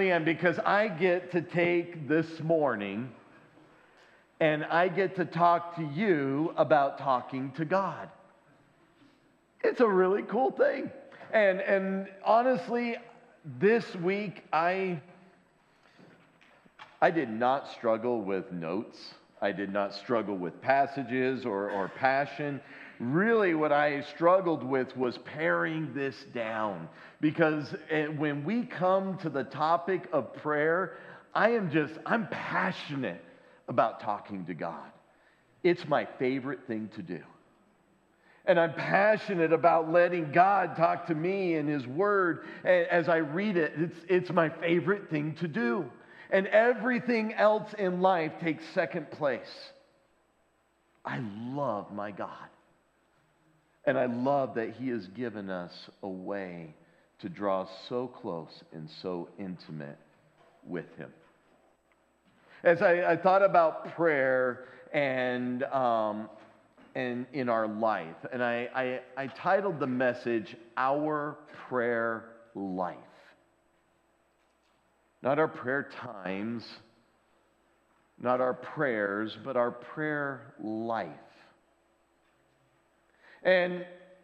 really am, because I get to take this morning and I get to talk to you about talking to God. It's a really cool thing. And honestly, this week I did not struggle with notes. I did not struggle with passages or passion. Really, what I struggled with was paring this down. Because when we come to the topic of prayer, I'm passionate about talking to God. It's my favorite thing to do. And I'm passionate about letting God talk to me in His Word as I read it. It's my favorite thing to do. And everything else in life takes second place. I love my God. And I love that He has given us a way to draw so close and so intimate with Him. As I thought about prayer and in our life, and I titled the message, Our Prayer Life. Not our prayer times, not our prayers, but our prayer life. And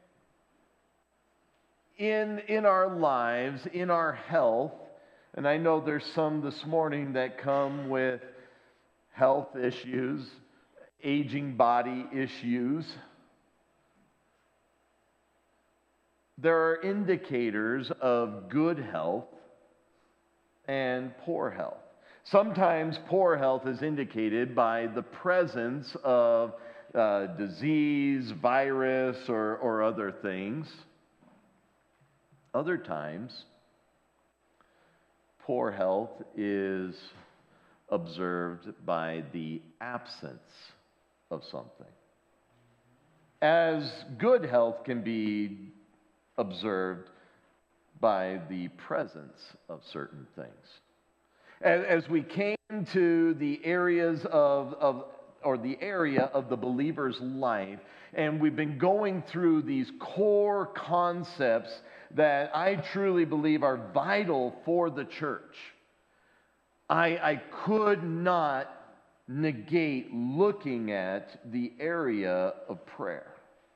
in our lives, in our health, and I know there's some this morning that come with health issues, aging body issues. There are indicators of good health and poor health. Sometimes poor health is indicated by the presence of disease, virus, or other things. Other times, poor health is observed by the absence of something. As good health can be observed by the presence of certain things. As we came to the areas or the area of the believer's life, and we've been going through these core concepts that I truly believe are vital for the church, I could not negate looking at the area of prayer.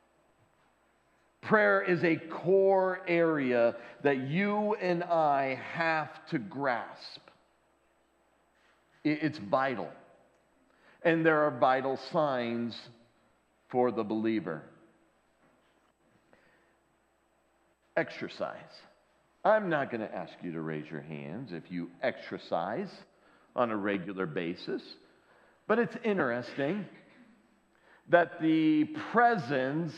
Prayer is a core area that you and I have to grasp. It's vital. And there are vital signs for the believer. Exercise. I'm not going to ask you to raise your hands if you exercise on a regular basis, but it's interesting that the presence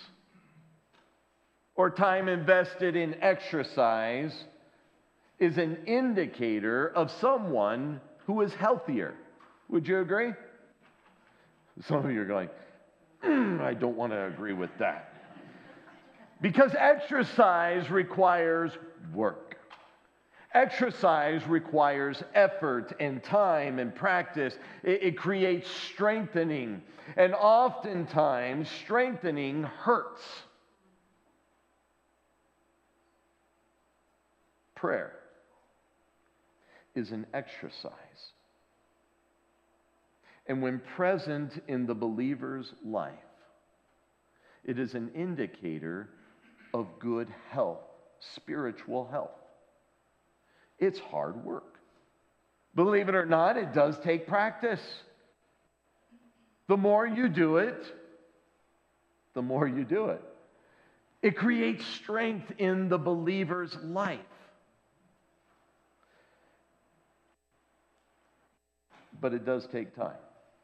or time invested in exercise is an indicator of someone who is healthier. Would you agree? Some of you are going, I don't want to agree with that. Because exercise requires work. Exercise requires effort and time and practice. It creates strengthening. And oftentimes, strengthening hurts. Prayer is an exercise. And when present in the believer's life, it is an indicator of good health, spiritual health. It's hard work. Believe it or not, it does take practice. The more you do it, the more you do it. It creates strength in the believer's life. But it does take time.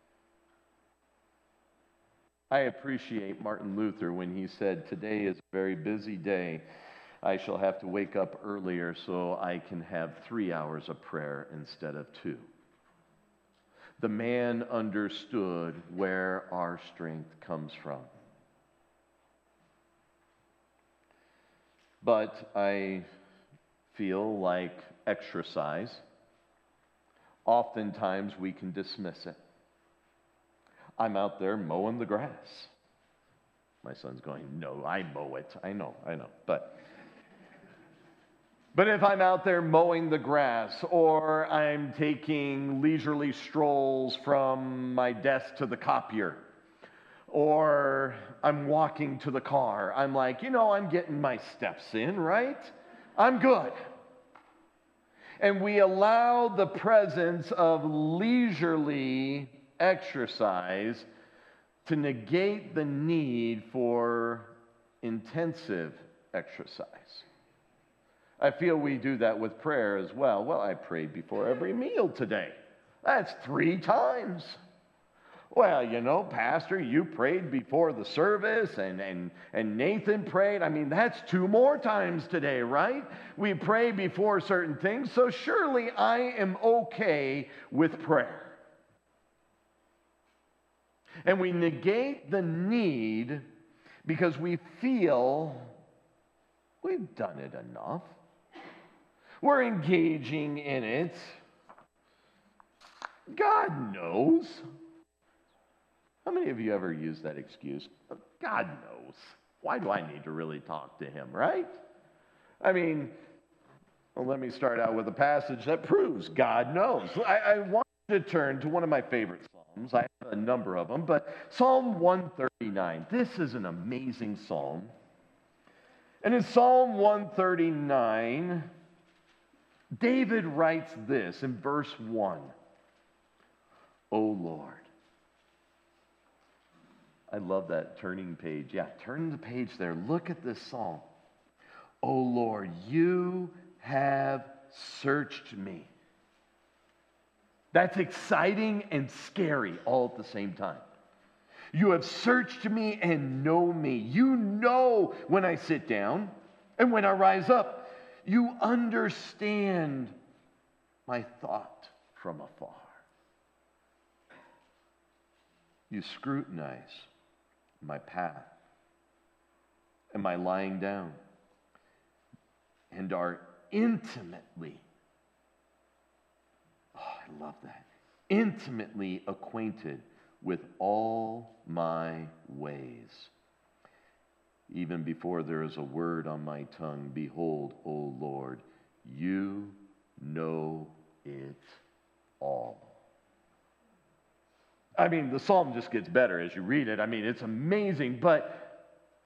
I appreciate Martin Luther when he said, today is a very busy day. I shall have to wake up earlier so I can have 3 hours of prayer instead of 2. The man understood where our strength comes from. But I feel like exercise, oftentimes we can dismiss it. I'm out there mowing the grass. My son's going, no, I mow it. I know. But But if I'm out there mowing the grass, or I'm taking leisurely strolls from my desk to the copier, or I'm walking to the car, I'm like, I'm getting my steps in, right? I'm good. And we allow the presence of leisurely exercise to negate the need for intensive exercise. I feel we do that with prayer as well. Well, I prayed before every meal today. That's 3 times. Well, Pastor, you prayed before the service, and Nathan prayed. I mean, that's 2 more times today, right? We pray before certain things, so surely I am okay with prayer. And we negate the need because we feel we've done it enough. We're engaging in it. God knows. How many of you ever use that excuse? God knows. Why do I need to really talk to him, right? I mean, well, let me start out with a passage that proves God knows. I want you to turn to one of my favorite Psalms. I have a number of them, but Psalm 139. This is an amazing psalm. And in Psalm 139, David writes this in verse 1. O Lord. I love that turning page. Yeah, turn the page there. Look at this psalm. O Lord, you have searched me. That's exciting and scary all at the same time. You have searched me and know me. You know when I sit down and when I rise up. You understand my thought from afar. You scrutinize my path and my lying down and are intimately, I love that, intimately acquainted with all my ways. Even before there is a word on my tongue, behold, O Lord, you know it all. I mean, the psalm just gets better as you read it. I mean, it's amazing, but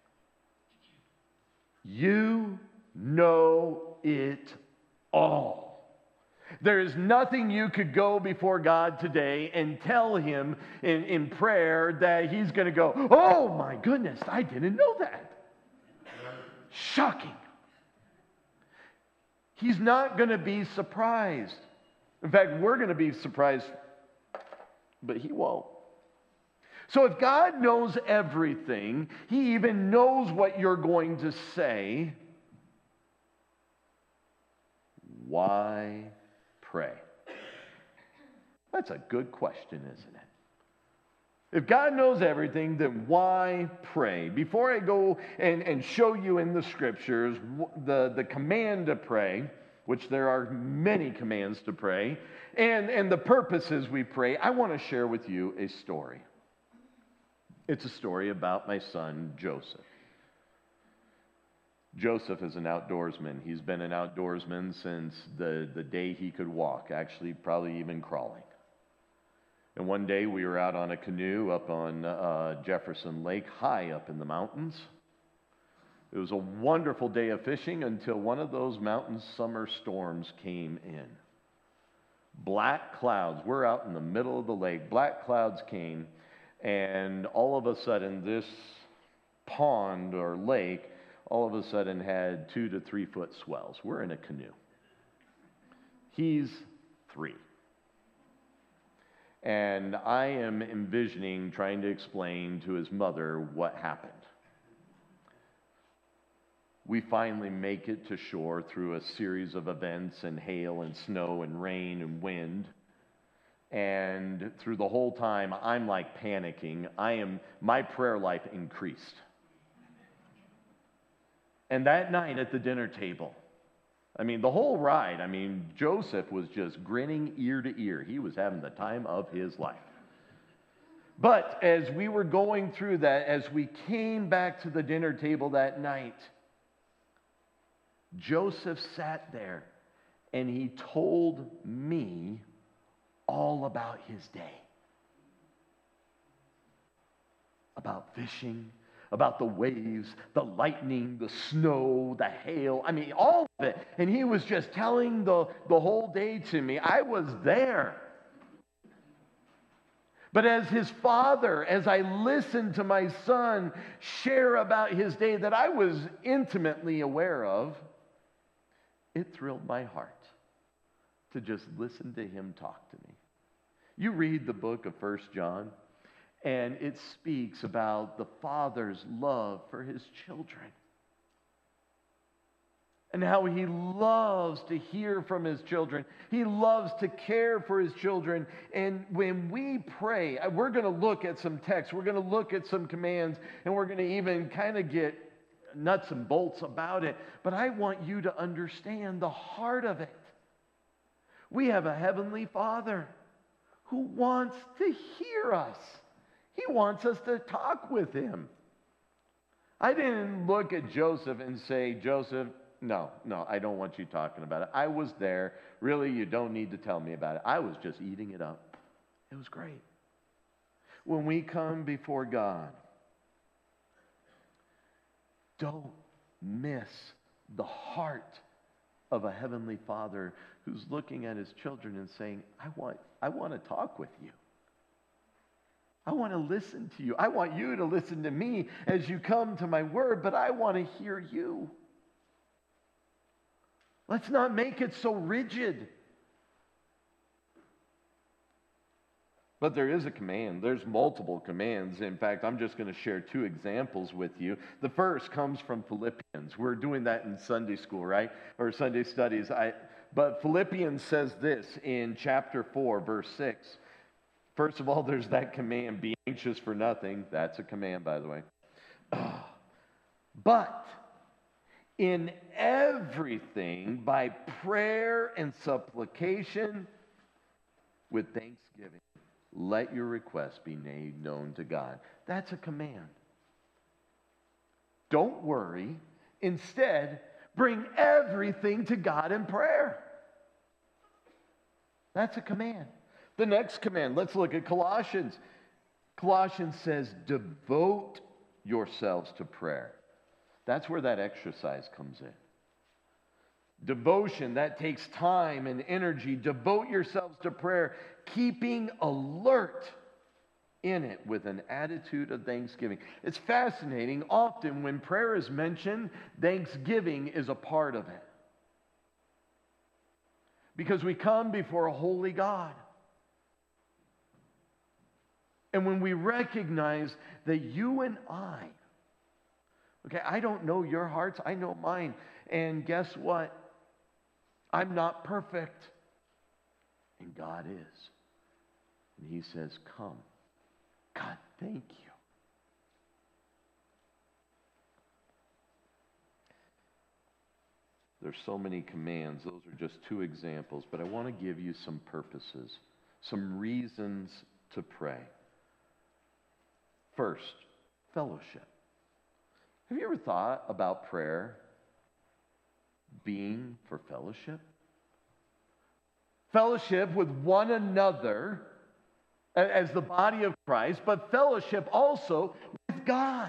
you know it all. There is nothing you could go before God today and tell him in prayer that he's going to go, oh my goodness, I didn't know that. Shocking. He's not going to be surprised. In fact, we're going to be surprised, but he won't. So if God knows everything, he even knows what you're going to say, why pray? That's a good question, isn't it? If God knows everything, then why pray? Before I go and show you in the scriptures the command to pray, which there are many commands to pray, and the purposes we pray, I want to share with you a story. It's a story about my son, Joseph. Joseph is an outdoorsman. He's been an outdoorsman since the day he could walk, actually probably even crawling. And one day we were out on a canoe up on Jefferson Lake, high up in the mountains. It was a wonderful day of fishing until one of those mountain summer storms came in. Black clouds, we're out in the middle of the lake, black clouds came, and all of a sudden this pond or lake all of a sudden had 2 to 3 foot swells. We're in a canoe. He's 3. And I am envisioning trying to explain to his mother what happened. We finally make it to shore through a series of events and hail and snow and rain and wind. And through the whole time, I'm like panicking. My prayer life increased. And that night at the dinner table, the whole ride, Joseph was just grinning ear to ear. He was having the time of his life. But as we were going through that, as we came back to the dinner table that night, Joseph sat there and he told me all about his day. About fishing, about the waves, the lightning, the snow, the hail. I mean, all of it. And he was just telling the whole day to me. I was there. But as his father, as I listened to my son share about his day that I was intimately aware of, it thrilled my heart to just listen to him talk to me. You read the book of 1 John, and it speaks about the father's love for his children. And how he loves to hear from his children. He loves to care for his children. And when we pray, we're going to look at some texts. We're going to look at some commands. And we're going to even kind of get nuts and bolts about it. But I want you to understand the heart of it. We have a heavenly Father who wants to hear us. He wants us to talk with him. I didn't look at Joseph and say, Joseph, no, I don't want you talking about it. I was there. Really, you don't need to tell me about it. I was just eating it up. It was great. When we come before God, don't miss the heart of a heavenly Father who's looking at his children and saying, I want to talk with you. I want to listen to you. I want you to listen to me as you come to my word, but I want to hear you. Let's not make it so rigid. But there is a command. There's multiple commands. In fact, I'm just going to share two examples with you. The first comes from Philippians. We're doing that in Sunday school, right? Or Sunday studies. But Philippians says this in chapter 4, verse 6. First of all, there's that command, be anxious for nothing. That's a command, by the way. But in everything, by prayer and supplication, with thanksgiving, let your requests be made known to God. That's a command. Don't worry. Instead, bring everything to God in prayer. That's a command. The next command, let's look at Colossians. Colossians says, devote yourselves to prayer. That's where that exercise comes in. Devotion, that takes time and energy. Devote yourselves to prayer, keeping alert in it with an attitude of thanksgiving. It's fascinating. Often when prayer is mentioned, thanksgiving is a part of it. Because we come before a holy God. And when we recognize that you and I don't know your hearts, I know mine. And guess what? I'm not perfect. And God is. And he says, come. God, thank you. There's so many commands. Those are just two examples. But I want to give you some purposes, some reasons to pray. First, fellowship. Have you ever thought about prayer being for fellowship? Fellowship with one another as the body of Christ, but fellowship also with God.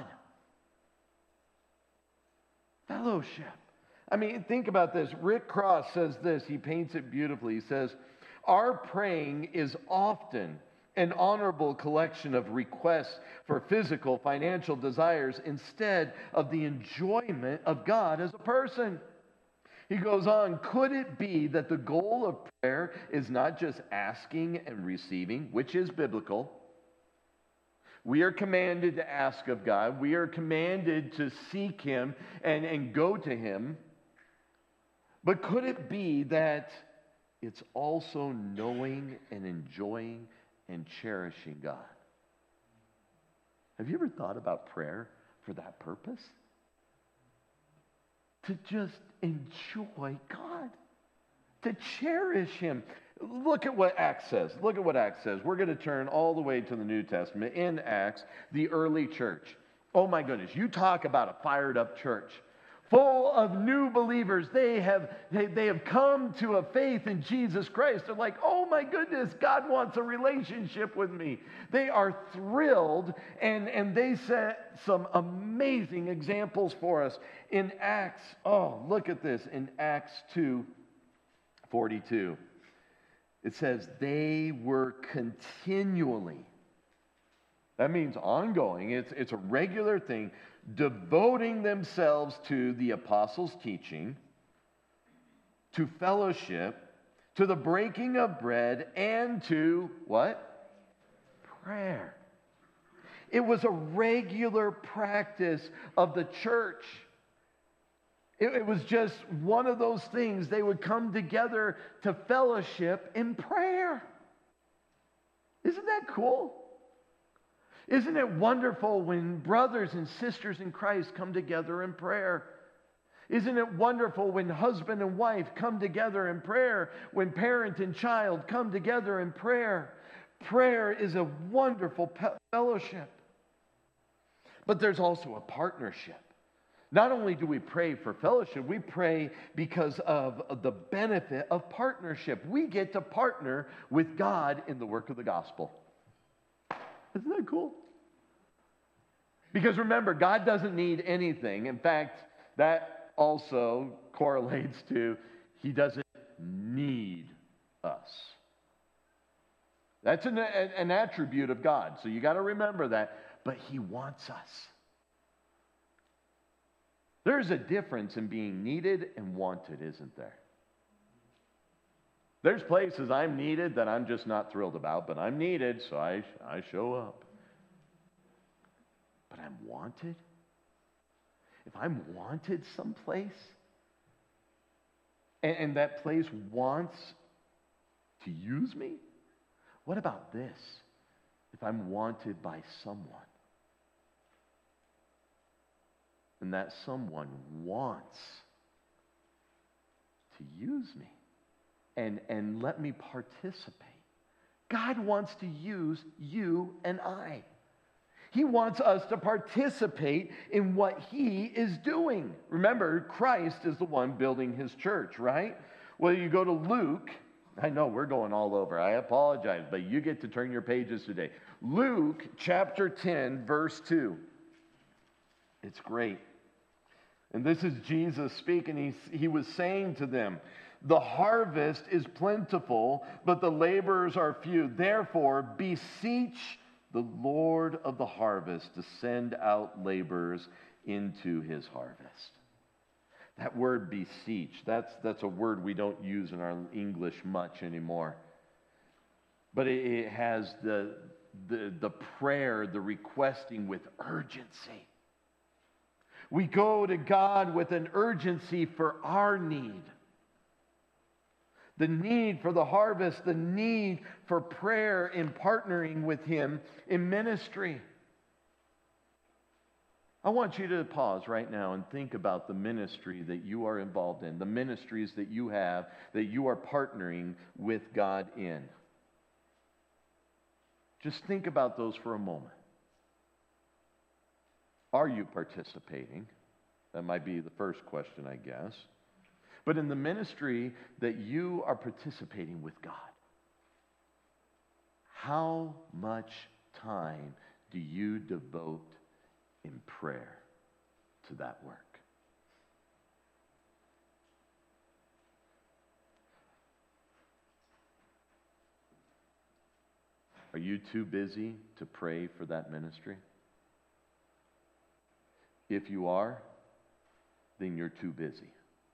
Fellowship. I mean, think about this. Rick Cross says this. He paints it beautifully. He says, our praying is often an honorable collection of requests for physical, financial desires instead of the enjoyment of God as a person. He goes on, could it be that the goal of prayer is not just asking and receiving, which is biblical? We are commanded to ask of God. We are commanded to seek him and go to him. But could it be that it's also knowing and enjoying and cherishing God? Have you ever thought about prayer for that purpose? To just enjoy God, to cherish him. Look at what Acts says. Look at what Acts says. We're going to turn all the way to the New Testament. In Acts, the early church. Oh my goodness, you talk about a fired up church. full of new believers. They have come to a faith in Jesus Christ. They're like, oh my goodness, God wants a relationship with me. They are thrilled, and they set some amazing examples for us in Acts. Oh, look at this. In Acts 2:42, it says, they were continually, that means ongoing, it's a regular thing, devoting themselves to the apostles' teaching, to fellowship, to the breaking of bread, and to what? Prayer. It was a regular practice of the church. It was just one of those things. They would come together to fellowship in prayer. Isn't that cool? Isn't it wonderful when brothers and sisters in Christ come together in prayer? Isn't it wonderful when husband and wife come together in prayer? When parent and child come together in prayer? Prayer is a wonderful fellowship. But there's also a partnership. Not only do we pray for fellowship, we pray because of the benefit of partnership. We get to partner with God in the work of the gospel. Isn't that cool? Because remember, God doesn't need anything. In fact, that also correlates to He doesn't need us. That's an attribute of God. So you got to remember that. But He wants us. There's a difference in being needed and wanted, isn't there? There's places I'm needed that I'm just not thrilled about, but I'm needed, so I show up. But I'm wanted? If I'm wanted someplace, and that place wants to use me, what about this? If I'm wanted by someone, and that someone wants to use me, and let me participate. God wants to use you and I. He wants us to participate in what He is doing. Remember, Christ is the one building His church, right? Well, you go to Luke. I know we're going all over. I apologize, but you get to turn your pages today. Luke chapter 10, verse 2. It's great. And this is Jesus speaking. He was saying to them, the harvest is plentiful, but the laborers are few. Therefore, beseech the Lord of the harvest to send out laborers into His harvest. That word beseech, that's a word we don't use in our English much anymore. But it has the prayer, the requesting with urgency. We go to God with an urgency for our need. The need for the harvest, the need for prayer in partnering with Him in ministry. I want you to pause right now and think about the ministry that you are involved in, the ministries that you have, that you are partnering with God in. Just think about those for a moment. Are you participating? That might be the first question, I guess. But in the ministry that you are participating with God, how much time do you devote in prayer to that work? Are you too busy to pray for that ministry? If you are, then you're too busy.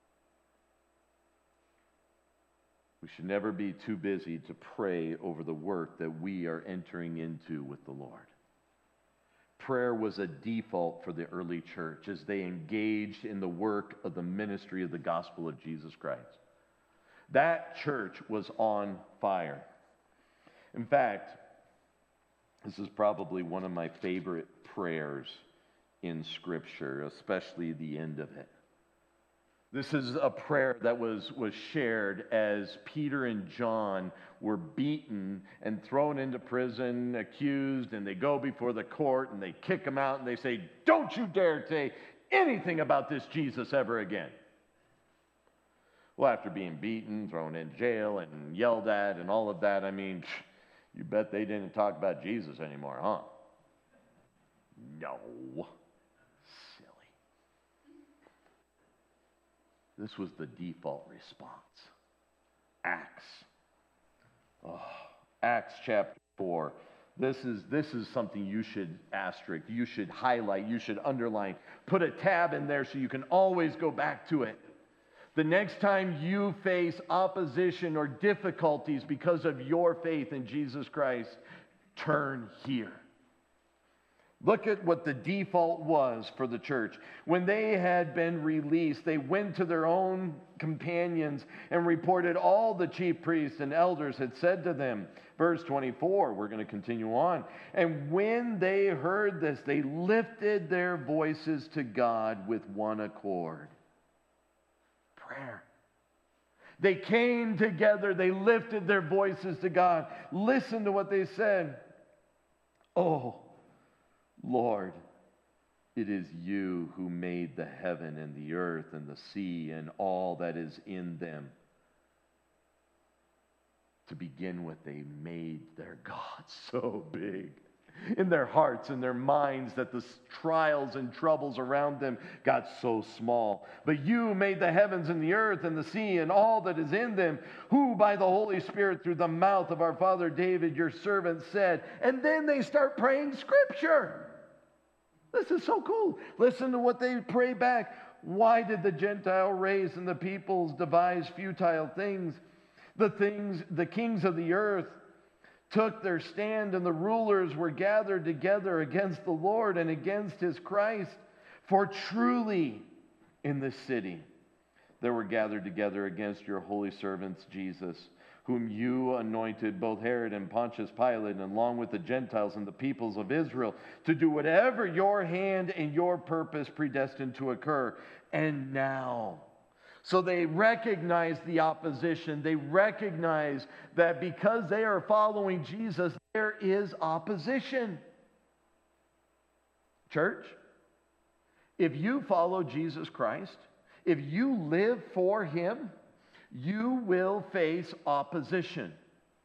We should never be too busy to pray over the work that we are entering into with the Lord. Prayer was a default for the early church as they engaged in the work of the ministry of the gospel of Jesus Christ. That church was on fire. In fact, this is probably one of my favorite prayers in Scripture, especially the end of it. This is a prayer that was shared as Peter and John were beaten and thrown into prison, accused, and they go before the court and they kick them out and they say, "Don't you dare say anything about this Jesus ever again. Well, after being beaten, thrown in jail, and yelled at, and all of that, I mean, you bet they didn't talk about Jesus anymore, huh? No. Silly. This was the default response. Acts. Oh, Acts chapter 4. This is something you should asterisk, you should highlight, you should underline. Put a tab in there so you can always go back to it. The next time you face opposition or difficulties because of your faith in Jesus Christ, turn here. Look at what the default was for the church. When they had been released, they went to their own companions and reported all the chief priests and elders had said to them. Verse 24, we're going to continue on. And when they heard this, they lifted their voices to God with one accord. Prayer. They came together, they lifted their voices to God. Listen to what they said. Oh, Lord, it is you who made the heaven and the earth and the sea and all that is in them. To begin with, they made their God so big in their hearts and their minds that the trials and troubles around them got so small. But you made the heavens and the earth and the sea and all that is in them, who by the Holy Spirit through the mouth of our father David, your servant, said. And then they start praying scripture. This is so cool. Listen to what they pray back. Why did the Gentile race and the peoples devise futile things? The kings of the earth took their stand, and the rulers were gathered together against the Lord and against his Christ. For truly in this city they were gathered together against your holy servants Jesus, whom you anointed, both Herod and Pontius Pilate, and along with the Gentiles and the peoples of Israel, to do whatever your hand and your purpose predestined to occur. And now, so they recognize the opposition. They recognize that because they are following Jesus, there is opposition. Church, if you follow Jesus Christ, if you live for him, you will face opposition.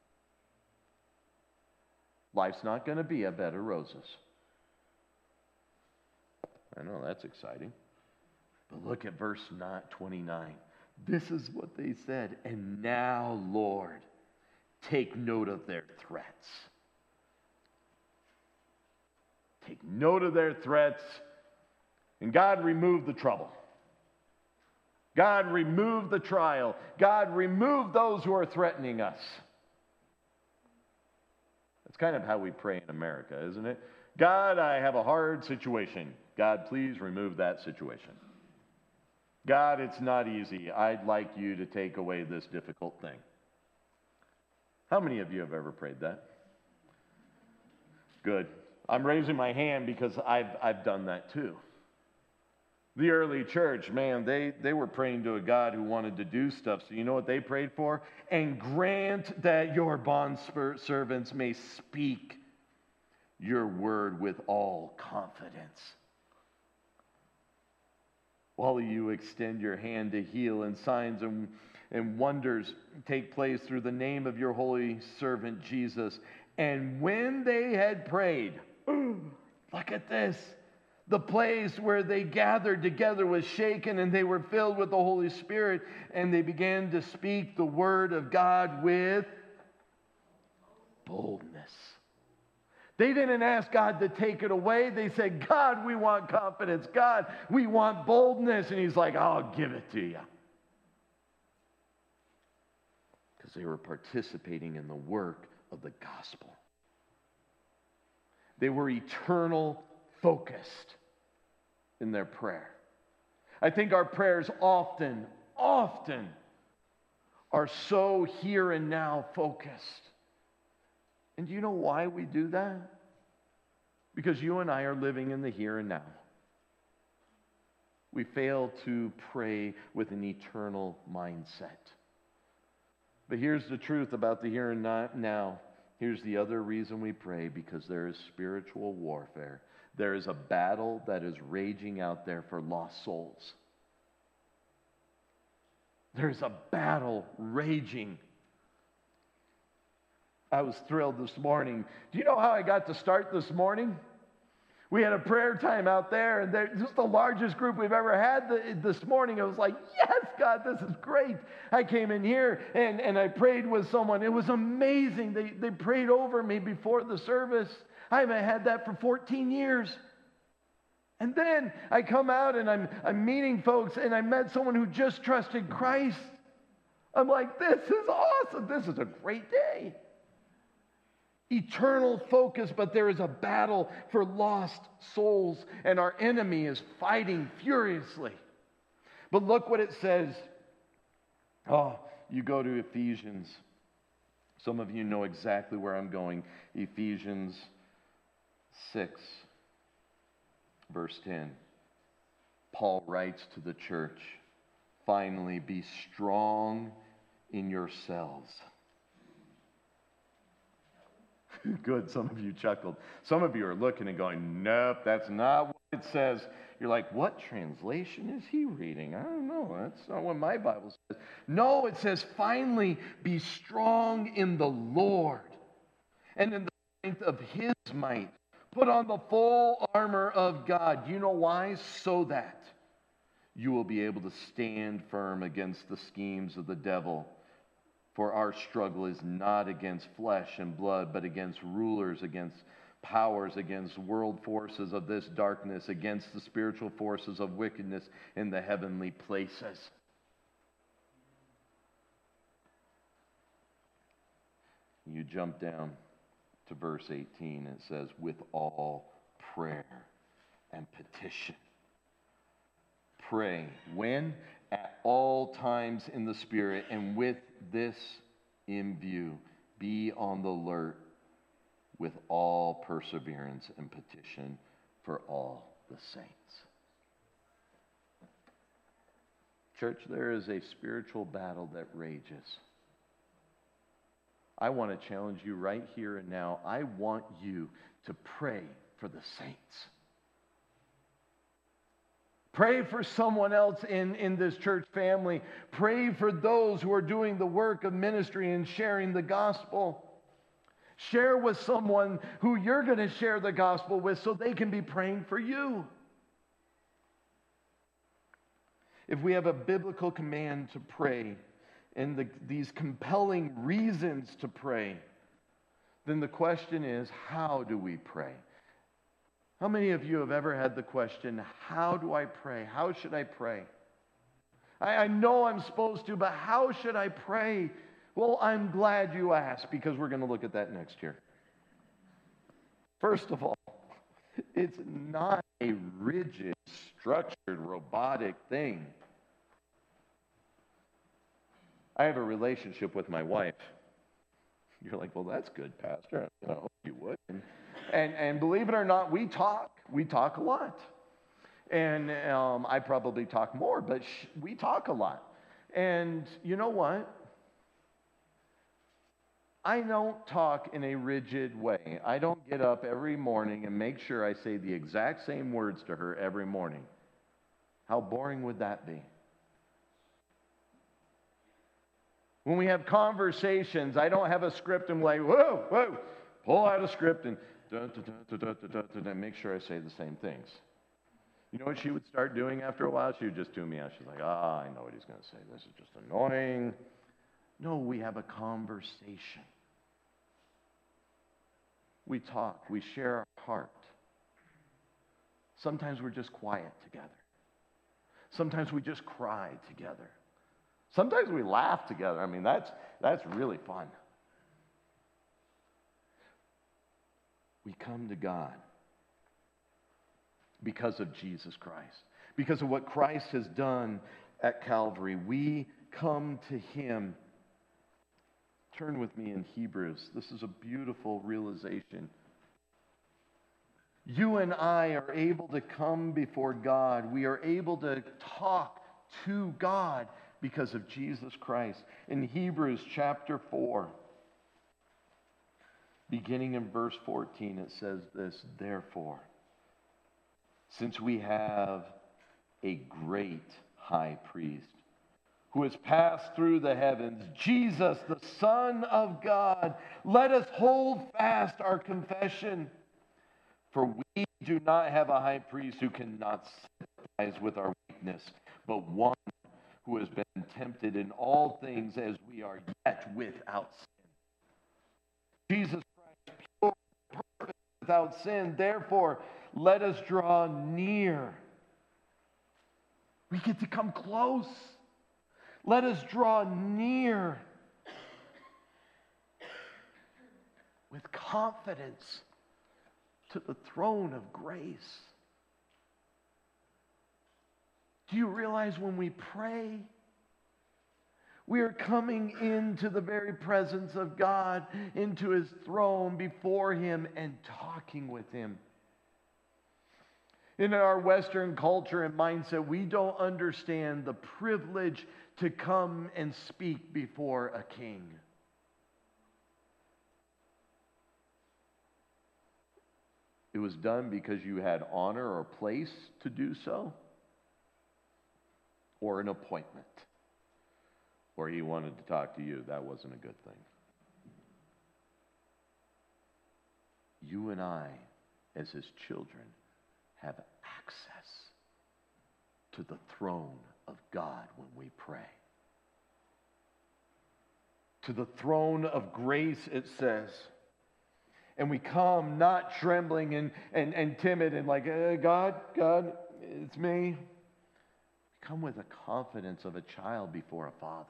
Life's not going to be a bed of roses. I know, that's exciting. But look at verse 29. This is what they said. And now, Lord, take note of their threats. Take note of their threats. And God remove the trouble. God remove the trial. God remove those who are threatening us. That's kind of how we pray in America, isn't it? God, I have a hard situation. God, please remove that situation. God, it's not easy. I'd like you to take away this difficult thing. How many of you have ever prayed that? Good. I'm raising my hand because I've done that too. The early church, man, they were praying to a God who wanted to do stuff. So you know what they prayed for? And grant that your bondservants may speak your word with all confidence. While you extend your hand to heal, and signs and wonders take place through the name of your holy servant Jesus. And when they had prayed, look at this. The place where they gathered together was shaken, and they were filled with the Holy Spirit, and they began to speak the word of God with boldness. They didn't ask God to take it away. They said, God, we want confidence. God, we want boldness. And he's like, I'll give it to you. Because they were participating in the work of the gospel. They were eternal focused in their prayer. I think our prayers often are so here and now focused. And do you know why we do that? Because you and I are living in the here and now. We fail to pray with an eternal mindset. But here's the truth about the here and now. Here's the other reason we pray, because there is spiritual warfare. There is a battle that is raging out there for lost souls. There's a battle raging. I was thrilled this morning. Do you know how I got to start this morning? We had a prayer time out there, and this is the largest group we've ever had this morning. I was like, yes, God, this is great. I came in here, and I prayed with someone. It was amazing. They prayed over me before the service. I haven't had that for 14 years. And then I come out, and I'm meeting folks, and I met someone who just trusted Christ. I'm like, this is awesome. This is a great day. Eternal focus, but there is a battle for lost souls, and our enemy is fighting furiously. But look what it says. Oh, you go to Ephesians. Some of you know exactly where I'm going. Ephesians 6, verse 10. Paul writes to the church, finally, be strong in yourselves. Good, some of you chuckled. Some of you are looking and going, nope, that's not what it says. You're like, what translation is he reading? I don't know. That's not what my Bible says. No, it says, finally, be strong in the Lord and in the strength of his might. Put on the full armor of God. You know why? So that you will be able to stand firm against the schemes of the devil. For our struggle is not against flesh and blood, but against rulers, against powers, against world forces of this darkness, against the spiritual forces of wickedness in the heavenly places. You jump down to verse 18, it says, with all prayer and petition. Pray. When? At all times in the Spirit, and with this in view, be on the alert with all perseverance and petition for all the saints. Church, there is a spiritual battle that rages. I want to challenge you right here and now. I want you to pray for the saints. Pray for someone else in this church family. Pray for those who are doing the work of ministry and sharing the gospel. Share with someone who you're going to share the gospel with so they can be praying for you. If we have a biblical command to pray and these compelling reasons to pray, then the question is, how do we pray? How many of you have ever had the question, how do I pray? How should I pray? I know I'm supposed to, but how should I pray? Well, I'm glad you asked, because we're going to look at that next year. First of all, it's not a rigid, structured, robotic thing. I have a relationship with my wife. You're like, well, that's good, Pastor. I hope you would. And believe it or not, we talk a lot. And I probably talk more, but we talk a lot. And you know what? I don't talk in a rigid way. I don't get up every morning and make sure I say the exact same words to her every morning. How boring would that be? When we have conversations, I don't have a script and like, whoa, pull out a script and make sure I say the same things. You know what she would start doing after a while? She would just tune me out. She's like, I know what he's going to say. This is just annoying. No, we have a conversation. We talk. We share our heart. Sometimes we're just quiet together. Sometimes we just cry together. Sometimes we laugh together. I mean, that's really fun. We come to God because of Jesus Christ. Because of what Christ has done at Calvary. We come to him. Turn with me in Hebrews. This is a beautiful realization. You and I are able to come before God. We are able to talk to God because of Jesus Christ. In Hebrews chapter 4, beginning in verse 14, it says this, therefore, since we have a great high priest who has passed through the heavens, Jesus, the Son of God, let us hold fast our confession. For we do not have a high priest who cannot sympathize with our weakness, but one who has been tempted in all things as we are, yet without sin. Jesus Christ, pure, perfect, without sin. Therefore, let us draw near. We get to come close. Let us draw near with confidence to the throne of grace. Do you realize when we pray, we are coming into the very presence of God, into His throne, before Him, and talking with Him? In our Western culture and mindset, we don't understand the privilege to come and speak before a king. It was done because you had honor or place to do so, or an appointment, or he wanted to talk to you. That wasn't a good thing. You and I, as His children, have access to the throne of God when we pray. To the throne of grace, it says. And we come not trembling and timid and like, God, it's me. We come with the confidence of a child before a father.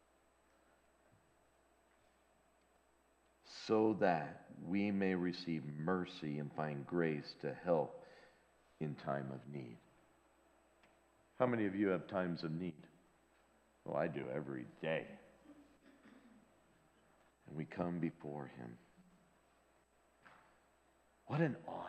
So that we may receive mercy and find grace to help in time of need. How many of you have times of need? Well, I do every day. And we come before Him. What an honor.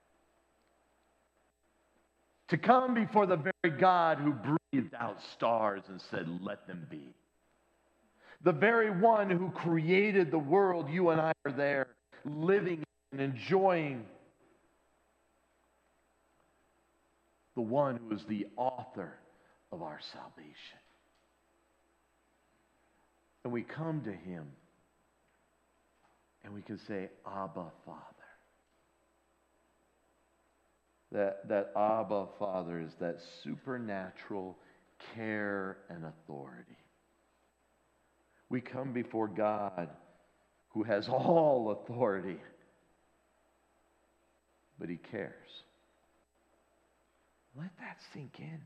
To come before the very God who breathed out stars and said, let them be. The very one who created the world, you and I are there, living and enjoying. The one who is the author of our salvation. And we come to Him and we can say, Abba, Father. That Abba, Father, is that supernatural care and authority. We come before God who has all authority, but He cares. Let that sink in.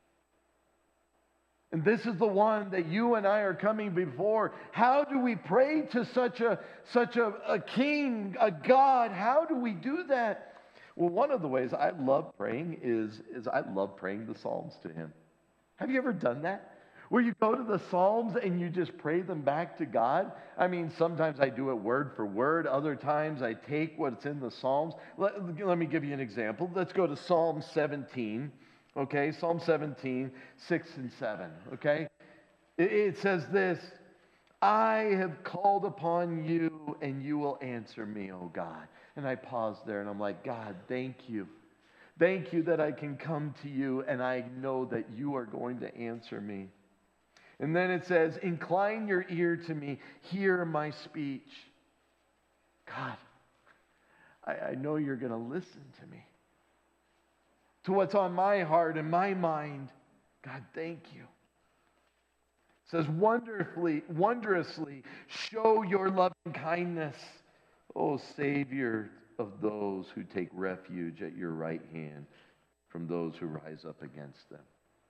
And this is the one that you and I are coming before. How do we pray to such a king, a God? How do we do that? Well, one of the ways I love praying is I love praying the Psalms to Him. Have you ever done that? Where you go to the Psalms and you just pray them back to God? I mean, sometimes I do it word for word. Other times I take what's in the Psalms. Let me give you an example. Let's go to Psalm 17. Okay, Psalm 17, 6 and 7. Okay? It says this, I have called upon you and you will answer me, O God. And I pause there and I'm like, God, thank you. Thank you that I can come to you and I know that you are going to answer me. And then it says, incline your ear to me, hear my speech. God, I know you're going to listen to me. To what's on my heart and my mind. God, thank you. It says, wondrously show your loving kindness, O Savior of those who take refuge at your right hand from those who rise up against them.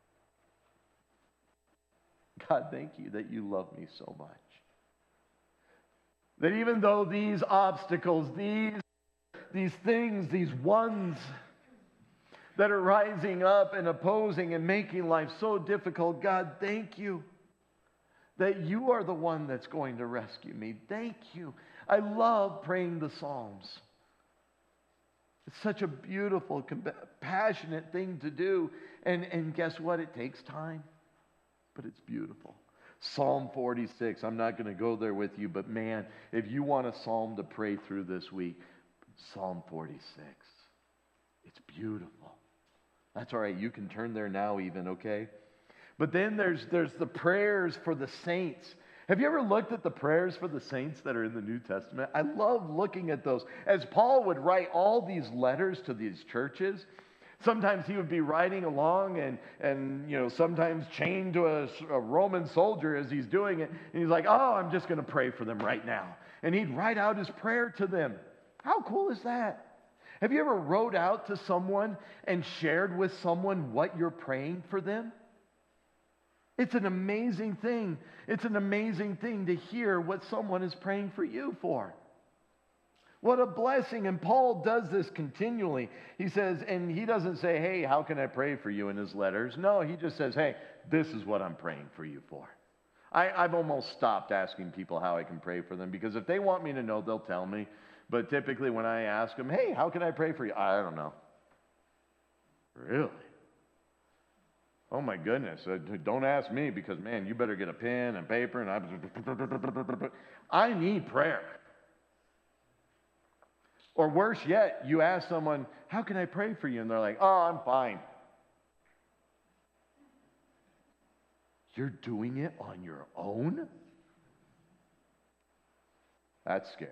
God, thank you that you love me so much. That even though these obstacles, these things, these ones that are rising up and opposing and making life so difficult, God, thank you that you are the one that's going to rescue me. Thank you. I love praying the Psalms. It's such a beautiful, passionate thing to do. And guess what? It takes time, but it's beautiful. Psalm 46. I'm not going to go there with you, but man, if you want a psalm to pray through this week, Psalm 46. It's beautiful. That's all right. You can turn there now even, okay? But then there's the prayers for the saints. Have you ever looked at the prayers for the saints that are in the New Testament? I love looking at those. As Paul would write all these letters to these churches, sometimes he would be riding along and sometimes chained to a Roman soldier as he's doing it. And he's like, oh, I'm just going to pray for them right now. And he'd write out his prayer to them. How cool is that? Have you ever wrote out to someone and shared with someone what you're praying for them? It's an amazing thing. It's an amazing thing to hear what someone is praying for you for. What a blessing. And Paul does this continually. He says, and he doesn't say, hey, how can I pray for you in his letters? No, he just says, hey, this is what I'm praying for you for. I've almost stopped asking people how I can pray for them, because if they want me to know, they'll tell me. But typically when I ask them, hey, how can I pray for you? I don't know. Really? Oh my goodness, don't ask me, because man, you better get a pen and paper and I need prayer. Or worse yet, you ask someone, how can I pray for you? And they're like, oh, I'm fine. You're doing it on your own? That's scary.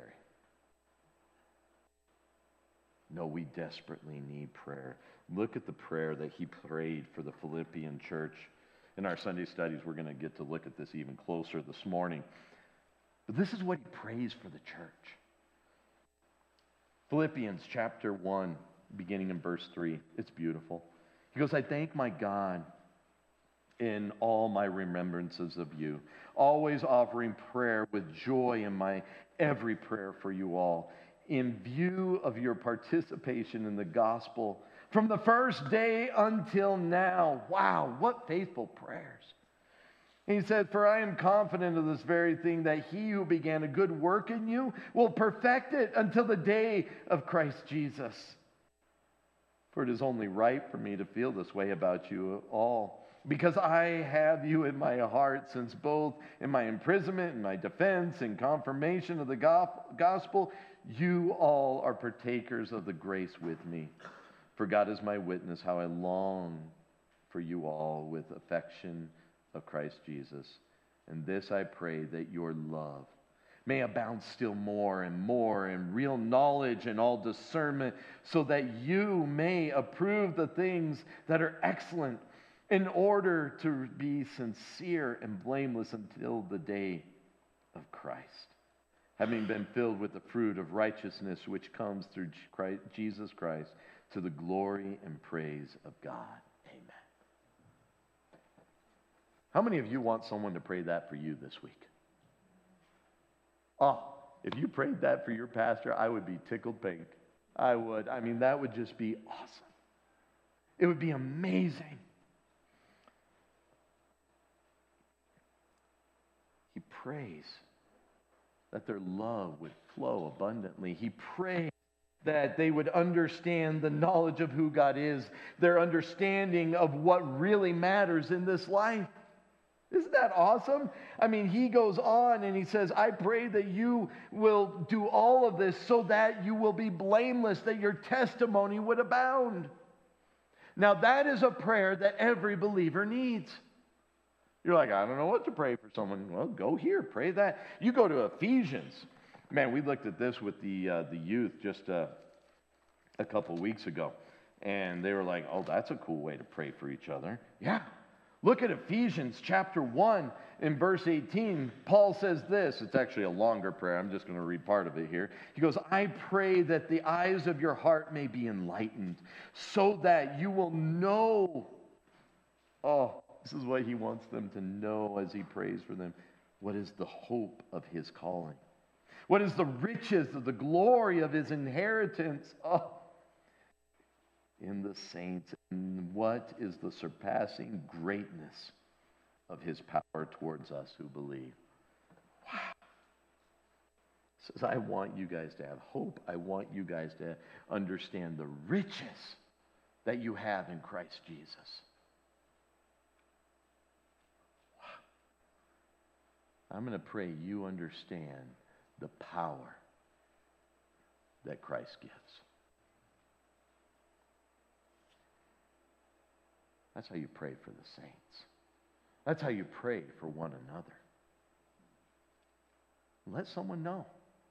No, we desperately need prayer. Look at the prayer that he prayed for the Philippian church. In our Sunday studies, we're going to get to look at this even closer this morning. But this is what he prays for the church. Philippians chapter 1, beginning in verse 3. It's beautiful. He goes, I thank my God in all my remembrances of you, always offering prayer with joy in my every prayer for you all, in view of your participation in the gospel from the first day until now. Wow, what faithful prayers. And he said, for I am confident of this very thing, that he who began a good work in you will perfect it until the day of Christ Jesus. For it is only right for me to feel this way about you all, because I have you in my heart, since both in my imprisonment and my defense and confirmation of the gospel, you all are partakers of the grace with me. For God is my witness, how I long for you all with affection of Christ Jesus. And this I pray, that your love may abound still more and more in real knowledge and all discernment, so that you may approve the things that are excellent, in order to be sincere and blameless until the day of Christ, having been filled with the fruit of righteousness which comes through Jesus Christ, to the glory and praise of God. Amen. How many of you want someone to pray that for you this week? Oh, if you prayed that for your pastor, I would be tickled pink. I would. I mean, that would just be awesome. It would be amazing. He prays that their love would flow abundantly. He prays that they would understand the knowledge of who God is, their understanding of what really matters in this life. Isn't that awesome? I mean, he goes on and he says, I pray that you will do all of this so that you will be blameless, that your testimony would abound. Now, that is a prayer that every believer needs. You're like, I don't know what to pray for someone. Well, go here, pray that. You go to Ephesians. Man, we looked at this with the youth just a couple weeks ago. And they were like, oh, that's a cool way to pray for each other. Yeah. Look at Ephesians chapter 1 in verse 18. Paul says this. It's actually a longer prayer. I'm just going to read part of it here. He goes, I pray that the eyes of your heart may be enlightened, so that you will know. Oh, this is what he wants them to know as he prays for them. What is the hope of his calling? What is the riches of the glory of his inheritance? Oh, in the saints. And what is the surpassing greatness of his power towards us who believe? Wow. Says, I want you guys to have hope. I want you guys to understand the riches that you have in Christ Jesus. Wow. I'm going to pray you understand the power that Christ gives. That's how you pray for the saints. That's how you pray for one another. Let someone know.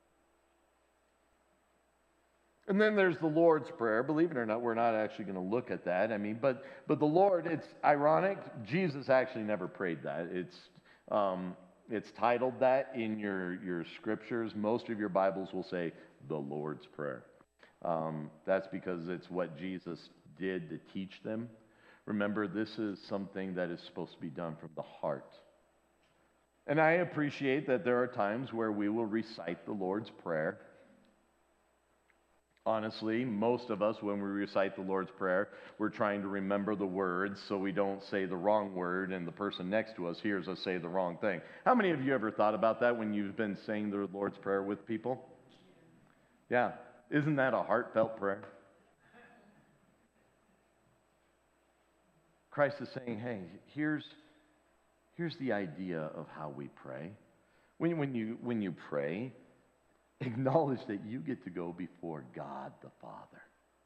And then there's the Lord's Prayer. Believe it or not, we're not actually going to look at that. But the Lord, it's ironic. Jesus actually never prayed that. It's titled that in your scriptures. Most of your Bibles will say the Lord's Prayer. That's because it's what Jesus did to teach them. Remember, this is something that is supposed to be done from the heart. And I appreciate that there are times where we will recite the Lord's Prayer. Honestly, most of us, when we recite the Lord's Prayer, we're trying to remember the words so we don't say the wrong word and the person next to us hears us say the wrong thing. How many of you ever thought about that when you've been saying the Lord's Prayer with people? Yeah. Isn't that a heartfelt prayer? Christ is saying, hey, here's the idea of how we pray. When you pray, acknowledge that you get to go before God the Father.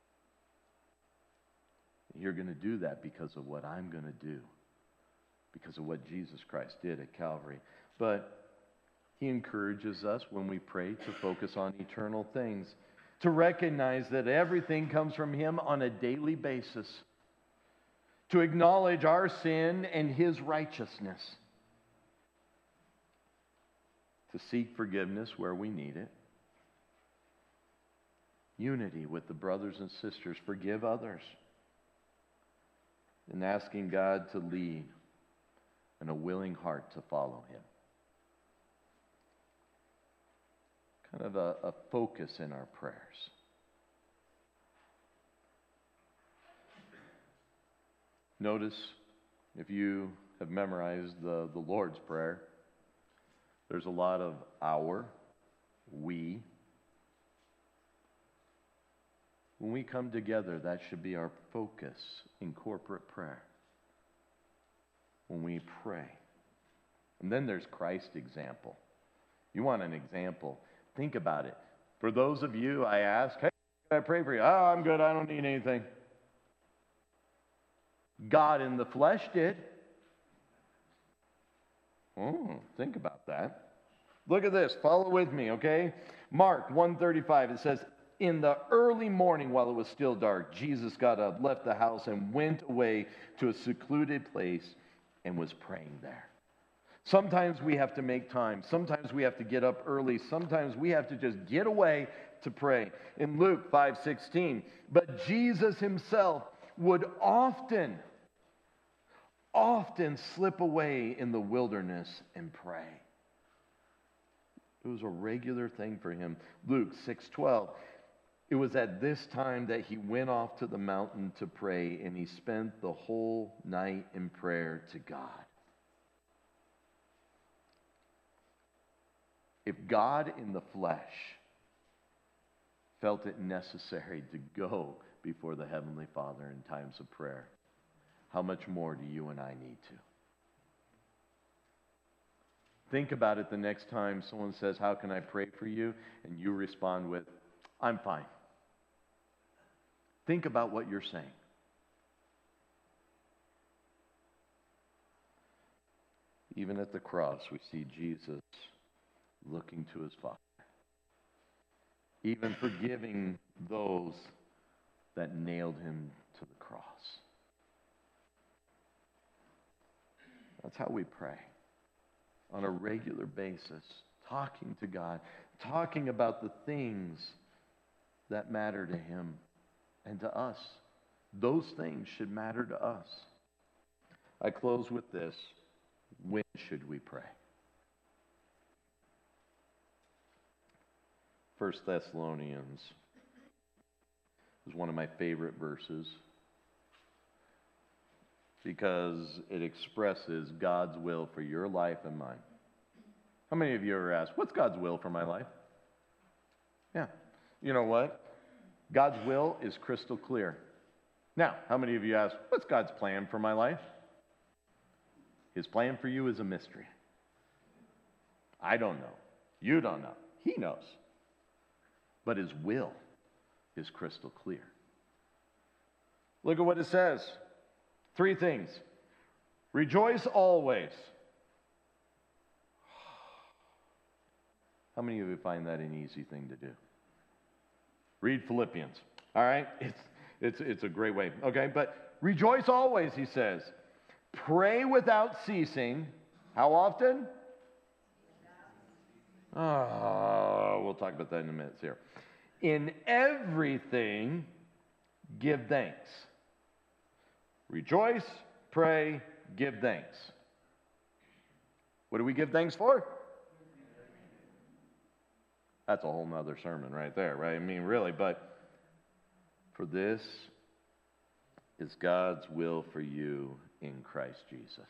You're going to do that because of what I'm going to do, because of what Jesus Christ did at Calvary. But he encourages us when we pray to focus on eternal things, to recognize that everything comes from him on a daily basis, to acknowledge our sin and his righteousness, to seek forgiveness where we need it, unity with the brothers and sisters, forgive others, and asking God to lead and a willing heart to follow him. Kind of a focus in our prayers. Notice, if you have memorized the Lord's Prayer, there's a lot of our, we. When we come together, that should be our focus in corporate prayer. When we pray. And then there's Christ's example. You want an example? Think about it. For those of you I ask, hey, can I pray for you? Oh, I'm good. I don't need anything. God in the flesh did. Think about that. Look at this. Follow with me, okay? Mark 1:35, it says, in the early morning while it was still dark, Jesus got up, left the house, and went away to a secluded place and was praying there. Sometimes we have to make time. Sometimes we have to get up early. Sometimes we have to just get away to pray. In Luke 5:16, but Jesus himself would often slip away in the wilderness and pray. It was a regular thing for him. Luke 6:12, it was at this time that he went off to the mountain to pray, and he spent the whole night in prayer to God. If God in the flesh felt it necessary to go before the Heavenly Father in times of prayer, how much more do you and I need to? Think about it the next time someone says, how can I pray for you? And you respond with, I'm fine. Think about what you're saying. Even at the cross, we see Jesus looking to his Father. Even forgiving those that nailed him to the cross. That's how we pray. On a regular basis, talking to God, talking about the things that matter to him and to us. Those things should matter to us. I close with this. When should we pray? 1 Thessalonians is one of my favorite verses because it expresses God's will for your life and mine. How many of you ever asked, what's God's will for my life? Yeah. You know what? God's will is crystal clear. Now, how many of you ask, what's God's plan for my life? His plan for you is a mystery. I don't know. You don't know. He knows. But his will is crystal clear. Look at what it says. Three things. Rejoice always. How many of you find that an easy thing to do? Read Philippians. All right? It's a great way. Okay? But rejoice always, he says. Pray without ceasing. How often? We'll talk about that in a minute here. In everything, give thanks. Rejoice, pray, give thanks. What do we give thanks for? That's a whole nother sermon right there, right? I mean, really, but for this is God's will for you in Christ Jesus.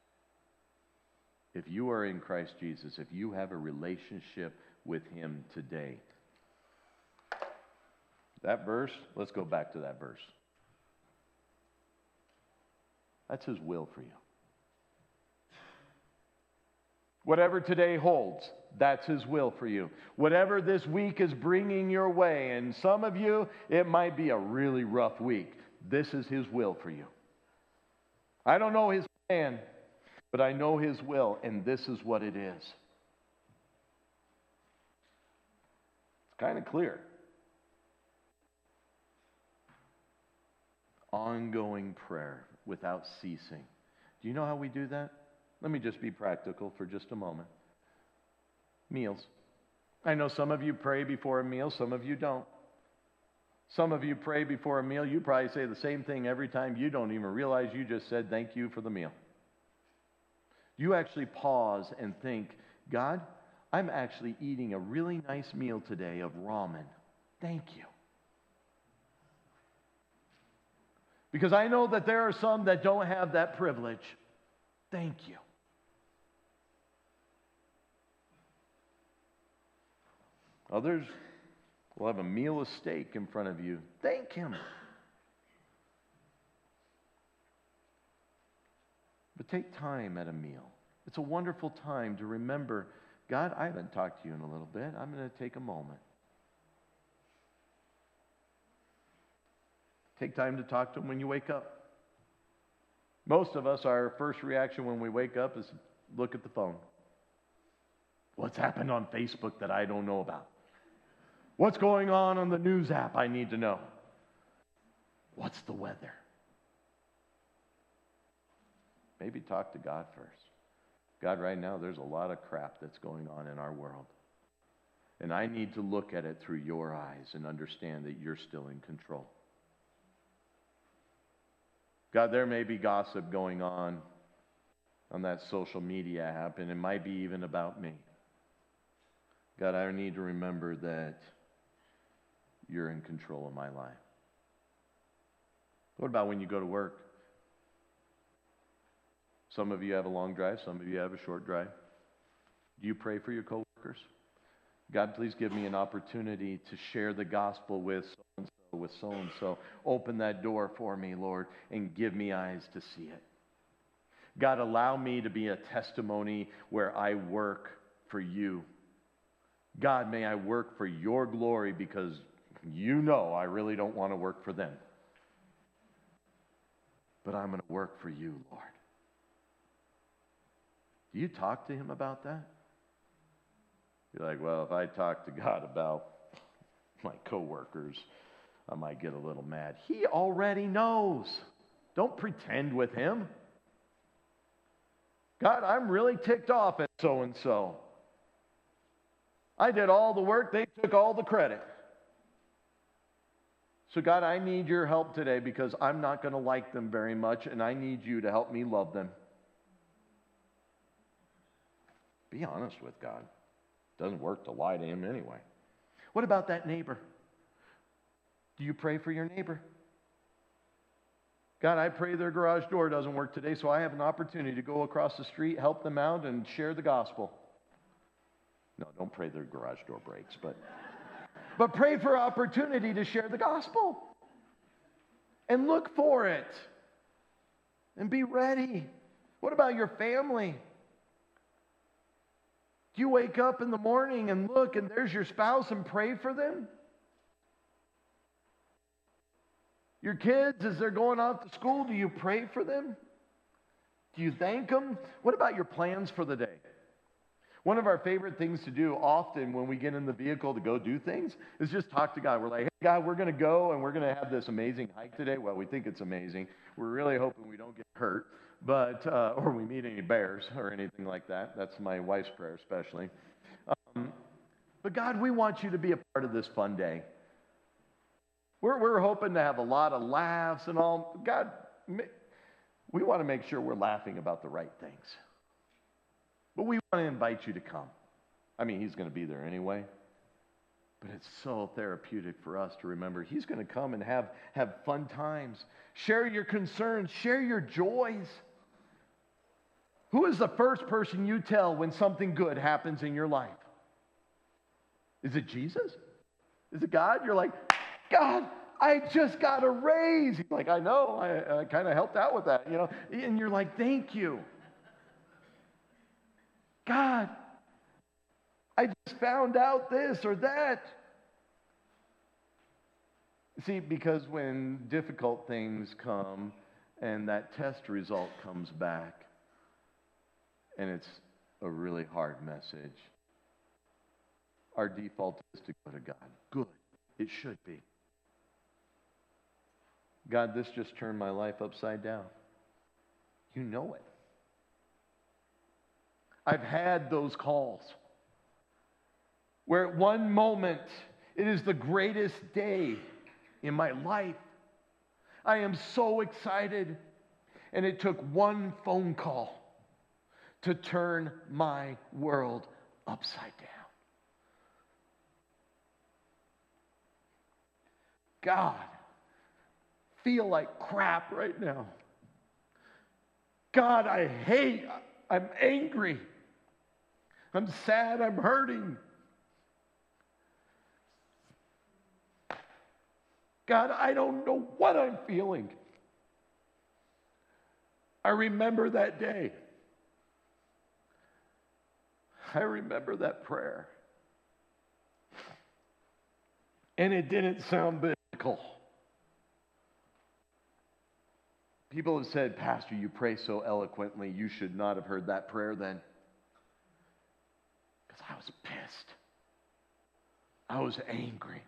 If you are in Christ Jesus, if you have a relationship with him today, that verse, let's go back to that verse. That's his will for you. Whatever today holds, that's his will for you. Whatever this week is bringing your way, and some of you, it might be a really rough week. This is his will for you. I don't know his plan, but I know his will, and this is what it is. It's kind of clear. Ongoing prayer without ceasing. Do you know how we do that? Let me just be practical for just a moment. Meals. I know some of you pray before a meal, some of you don't. Some of you pray before a meal, you probably say the same thing every time. You don't even realize you just said thank you for the meal. You actually pause and think, God, I'm actually eating a really nice meal today of ramen. Thank you. Because I know that there are some that don't have that privilege. Thank you. Others will have a meal of steak in front of you. Thank him. But take time at a meal. It's a wonderful time to remember, God, I haven't talked to you in a little bit. I'm going to take a moment. Take time to talk to him when you wake up. Most of us, our first reaction when we wake up is look at the phone. What's happened on Facebook that I don't know about? What's going on the news app I need to know? What's the weather? Maybe talk to God first. God, right now there's a lot of crap that's going on in our world. And I need to look at it through your eyes and understand that you're still in control. God, there may be gossip going on that social media app, and it might be even about me. God, I need to remember that you're in control of my life. What about when you go to work? Some of you have a long drive, some of you have a short drive. Do you pray for your coworkers? God, please give me an opportunity to share the gospel with so-and-so, with so-and-so. Open that door for me, Lord, and give me eyes to see it. God, allow me to be a testimony where I work for you. God, may I work for your glory because you know I really don't want to work for them. But I'm going to work for you, Lord. Do you talk to him about that? You're like, well, if I talk to God about my coworkers, I might get a little mad. He already knows. Don't pretend with him. God, I'm really ticked off at so-and-so. I did all the work. They took all the credit. So God, I need your help today because I'm not going to like them very much, and I need you to help me love them. Be honest with God. It doesn't work to lie to him anyway. What about that neighbor? Do you pray for your neighbor? God, I pray their garage door doesn't work today, so I have an opportunity to go across the street, help them out, and share the gospel. No, don't pray their garage door breaks, but pray for opportunity to share the gospel. And look for it. And be ready. What about your family? Do you wake up in the morning and look and there's your spouse and pray for them? Your kids, as they're going off to school, do you pray for them? Do you thank them? What about your plans for the day? One of our favorite things to do often when we get in the vehicle to go do things is just talk to God. We're like, hey, God, we're going to go and we're going to have this amazing hike today. Well, we think it's amazing. We're really hoping we don't get hurt, but or we meet any bears or anything like that. That's my wife's prayer especially. But God, we want you to be a part of this fun day. We're hoping to have a lot of laughs and all. God, we want to make sure we're laughing about the right things. But we want to invite you to come. I mean, he's going to be there anyway. But it's so therapeutic for us to remember he's going to come and have fun times. Share your concerns. Share your joys. Who is the first person you tell when something good happens in your life? Is it Jesus? Is it God? You're like, God, I just got a raise. He's like, I know. I kind of helped out with that, you know. And you're like, thank you. God, I just found out this or that. See, because when difficult things come and that test result comes back and it's a really hard message, our default is to go to God. Good. It should be. God, this just turned my life upside down. You know it. I've had those calls where at one moment it is the greatest day in my life. I am so excited. And it took one phone call to turn my world upside down. God, feel like crap right now. God, I'm angry. I'm sad, I'm hurting. God, I don't know what I'm feeling. I remember that day. I remember that prayer. And it didn't sound biblical. People have said, Pastor, you pray so eloquently, you should not have heard that prayer then. Because I was pissed. I was angry.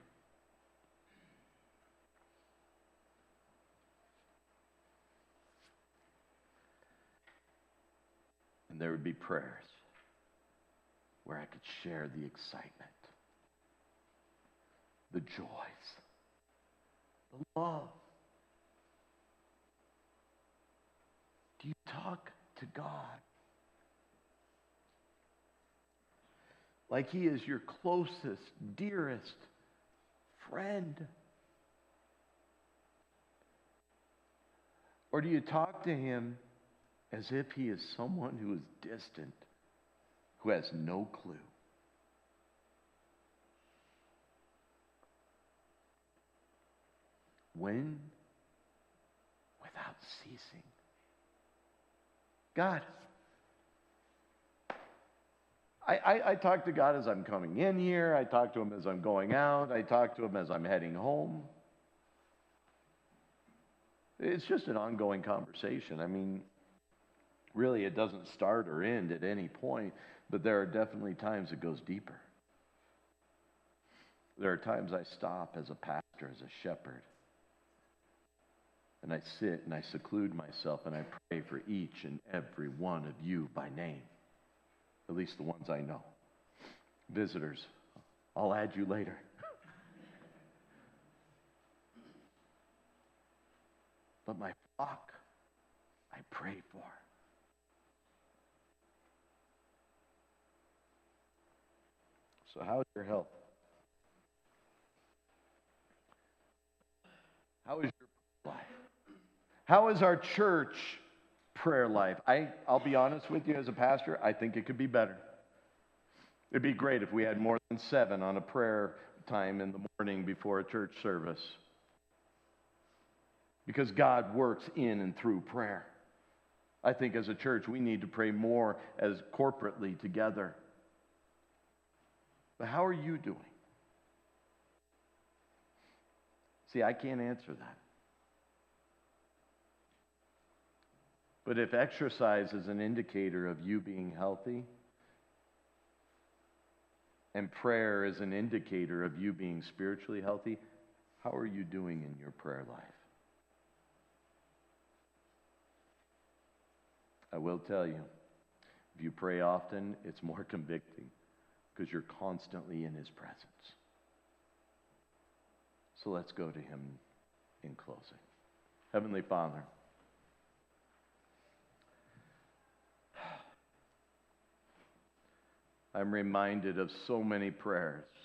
And there would be prayers where I could share the excitement, the joys, the love. Do you talk to God like he is your closest, dearest friend? Or do you talk to him as if he is someone who is distant, who has no clue? When? Without ceasing. God, I talk to God as I'm coming in here. I talk to him as I'm going out. I talk to him as I'm heading home. It's just an ongoing conversation. I mean, really, it doesn't start or end at any point, but there are definitely times it goes deeper. There are times I stop as a pastor, as a shepherd, and I sit and I seclude myself and I pray for each and every one of you by name, at least the ones I know. Visitors, I'll add you later. But my flock, I pray for. So how is your health? How is your life? How is our church prayer life? I'll be honest with you as a pastor, I think it could be better. It'd be great if we had more than 7 on a prayer time in the morning before a church service. Because God works in and through prayer. I think as a church we need to pray more as corporately together. But how are you doing? See, I can't answer that. But if exercise is an indicator of you being healthy, and prayer is an indicator of you being spiritually healthy, how are you doing in your prayer life? I will tell you, if you pray often, it's more convicting because you're constantly in His presence. So let's go to Him in closing. Heavenly Father, I'm reminded of so many prayers